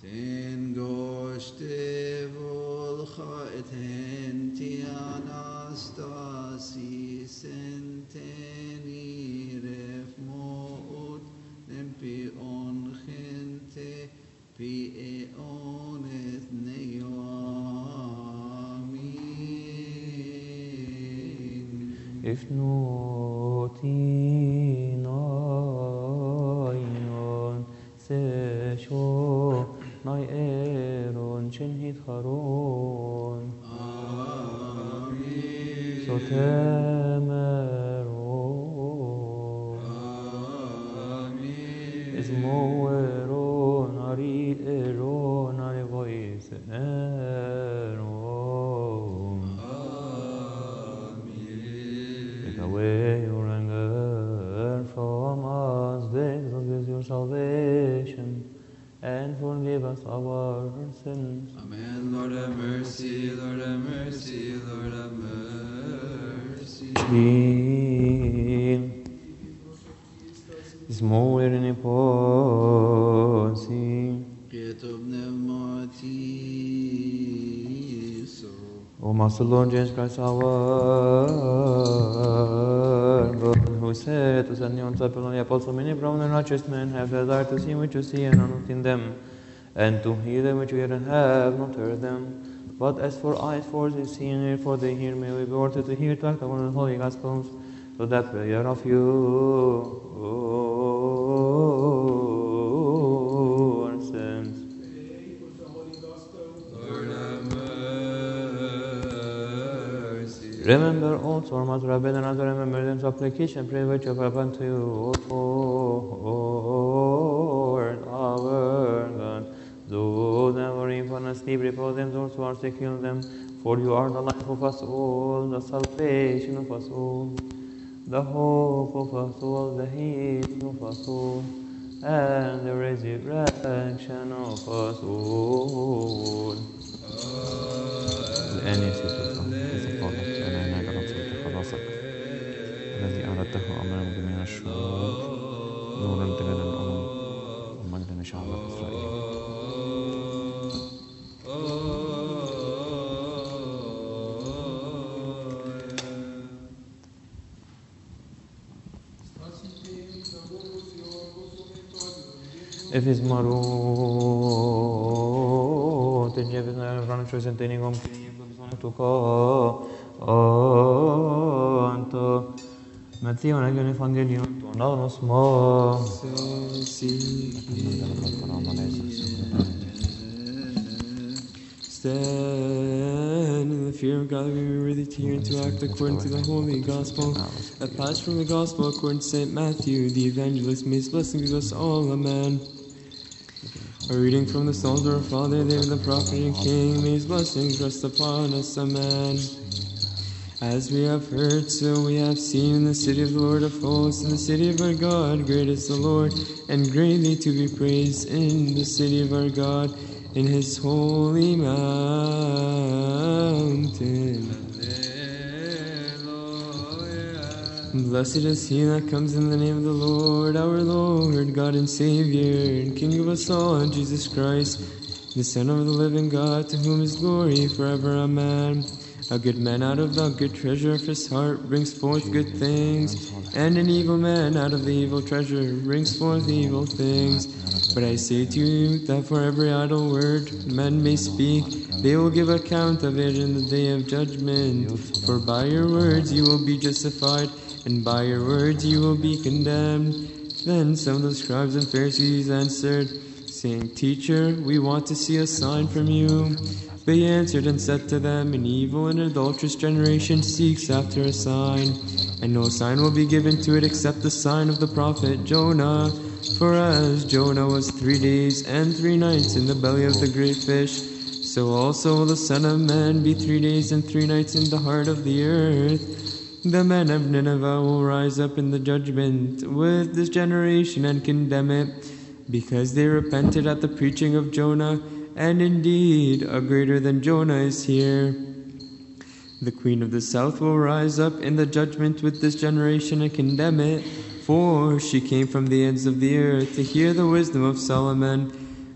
Ten goshte volcha et henti anastasis enteni ref moot nempi on gente pi eon et neamin. If notinaion sesho nai eron shenhit charon Amen. sotemeron Amen. ismoeron ari voice eron. Take away your anger from us, bring us your salvation, and forgive us our sins. Amen. Lord have mercy, Lord have mercy, Lord have mercy. Chill. Smoler in posi. Pietro pneumatiso. O Master Lord Jesus Christ, our God, who said to send your disciples on the apostle, many brown and righteous men have desired to see which you see and are not in them, and to hear them which you hear and have not heard them. But as for eyes for they see and ear for they hear, may we be ordered to hear to act upon the holy gospels, so that prayer of your sins. Lord have mercy. Remember also our Mother Rabbi and other remember them supplication, pray which of upon to you, O Lord, our God. Those that were upon us, sleep, repose them, those who are sick, heal them. For you are the life of us all, the salvation of us all, the hope of us all, the healing of us all, and the resurrection of us all. الآن يا الذي أردته أمام جميع الشعوب نورا لجميع الأمم ومجدا لشعب إسرائيل. Efes marot e jebet na vranë që se të një gomë këni një bëmëzonë të ka antë me thion e gjën evangelion të nanos ma Stand in the fear of God, we be ready to hear and to act according to the Holy Gospel. A passage from the Gospel according to St. Matthew, the Evangelist. May his blessing be with us all. Amen. A reading from the Psalms of our Father David, the prophet and King. May his blessings rest upon us. Amen. As we have heard, so we have seen in the city of the Lord of hosts, in the city of our God. Great is the Lord, and greatly to be praised in the city of our God, in his holy mountain. Blessed is he that comes in the name of the Lord, our Lord, God and Savior, and King of us all, Jesus Christ, the Son of the living God, to whom is glory forever. Amen. A good man out of the good treasure of his heart brings forth good things, and an evil man out of the evil treasure brings forth evil things. But I say to you that for every idle word men may speak, they will give account of it in the day of judgment. For by your words you will be justified, and by your words you will be condemned. Then some of the scribes and Pharisees answered, saying, Teacher, we want to see a sign from you. But he answered and said to them, An evil and adulterous generation seeks after a sign, and no sign will be given to it except the sign of the prophet Jonah. For as Jonah was 3 days and 3 nights in the belly of the great fish, so also will the Son of Man be 3 days and 3 nights in the heart of the earth. The men of Nineveh will rise up in the judgment with this generation and condemn it, because they repented at the preaching of Jonah, and indeed a greater than Jonah is here. The queen of the south will rise up in the judgment with this generation and condemn it, for she came from the ends of the earth to hear the wisdom of Solomon.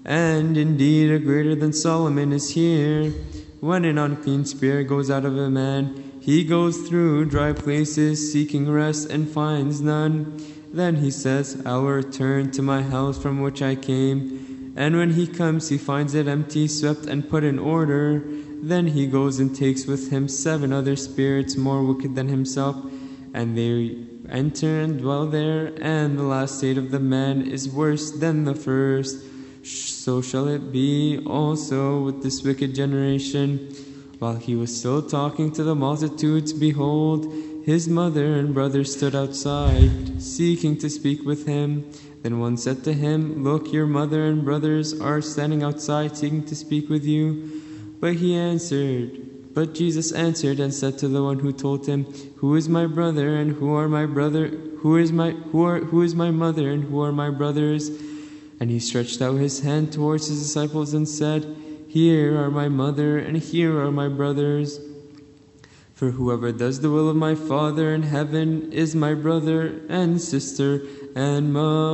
and indeed a greater than Solomon is here. When an unclean spirit goes out of a man, he goes through dry places seeking rest and finds none. Then he says, I will return to my house from which I came. And when he comes, he finds it empty, swept, and put in order. Then he goes and takes with him 7 other spirits more wicked than himself, and they enter and dwell there. And the last state of the man is worse than the first. So shall it be also with this wicked generation. While he was still talking to the multitudes, behold, his mother and brothers stood outside, seeking to speak with him. Then one said to him, Look, your mother and brothers are standing outside, seeking to speak with you. But Jesus answered and said to the one who told him, Who is my brother and who are my brother? Who is my mother and who are my brothers? And he stretched out his hand towards his disciples and said, Here are my mother and here are my brothers. For whoever does the will of my Father in heaven is my brother and sister and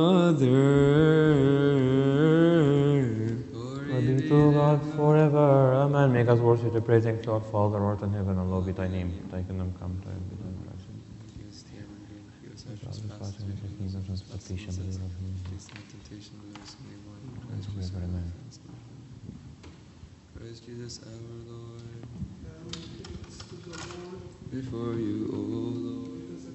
mother. Glory be to God forever. Amen. Make us worship to praise and to our Father, who art in heaven, and hallowed be thy name. Thy kingdom come, thy will be done on earth. Christ Jesus our Lord, before you, O Lord.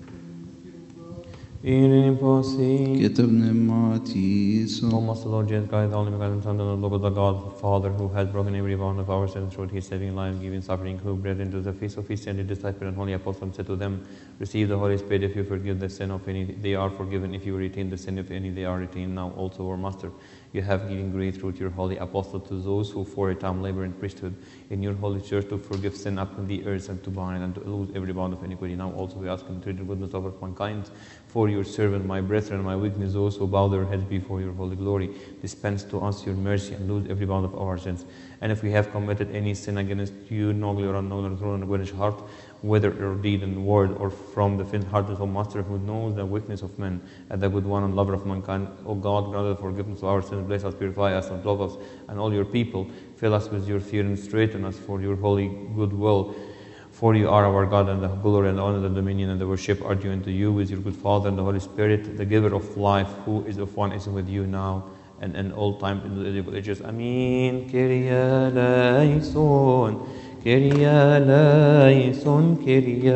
In impossible. Kitab Nemati, O Master Lord Jesus Christ, the only begotten Son, and the Lord of the God, Father, who has broken every bond of our sins through his saving life, giving suffering, who brought into the feast of his sainted disciples and holy apostles, said to them, Receive the Holy Spirit if you forgive the sin of any, they are forgiven. If you retain the sin of any, they are retained. Now also, our Master, you have given grace through your holy apostle to those who for a time labor in priesthood in your holy church to forgive sin upon the earth and to bind and to lose every bond of iniquity. Now also we ask and treat the goodness of mankind for your servant, my brethren, my weakness, those who bow their heads before your holy glory. Dispense to us your mercy and lose every bond of our sins. And if we have committed any sin against you, knowingly or unknowingly, through an acknowledged heart, whether or deed and word or from the faint hearted, O Master, who knows the weakness of men, and the good one and lover of mankind, O God, grant us forgiveness of our sins, bless us, purify us, and love us, and all your people. Fill us with your fear and straighten us for your holy good will. For you are our God, and the glory and the honor and the dominion and the worship are due unto you, with your good Father and the Holy Spirit, the giver of life, who is of one is with you now and in all time in the age of ages. Amen. Kyrie eleison, Kyrie eleison, Kyrie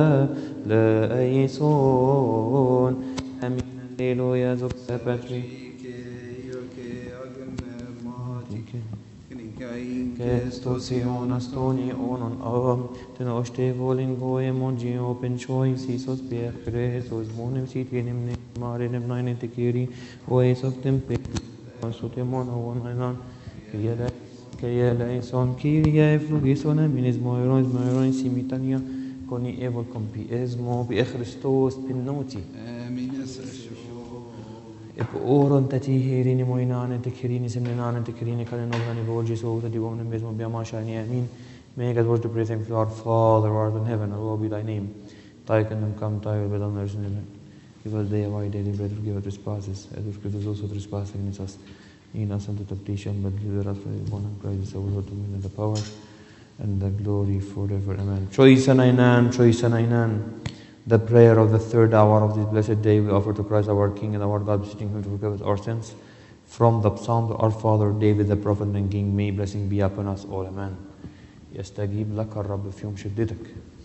eleison. Amen. Alleluia. Zog Patri. Kestos ion astoni onon am, ten oste volin goem ongi open choice, isos per Christos, monem sitienem ne marinem naine te kiri, oes of tempe, consutemon avon ailan, Kyrie eleison, Kyrie eflugison, eminis moirois simitania, coni evol compiesmo, pie Christos pinnoti. Amen. Oron tati herini moinane te kirini semnane te kirini kalenogani volgi so that you won't miss Biamashani. Amen. Make us worship to praise to our Father who art in heaven, hallowed be thy name. Thy kingdom come, thy will be done on earth and in heaven. Give us day our daily bread, forgive our trespasses, as we forgive those who trespass against us. Lead us into temptation, but deliver us from evil. And Christ our Lord, to win the power and the glory forever. Amen. Choice and Ainan, choice and Ainan. The prayer of the third hour of this blessed day we offer to Christ our King and our God, beseeching him to forgive us our sins. From the Psalm of our father David the prophet and King, may blessing be upon us all. Amen. يستجيب لك الرب في يوم شدتك.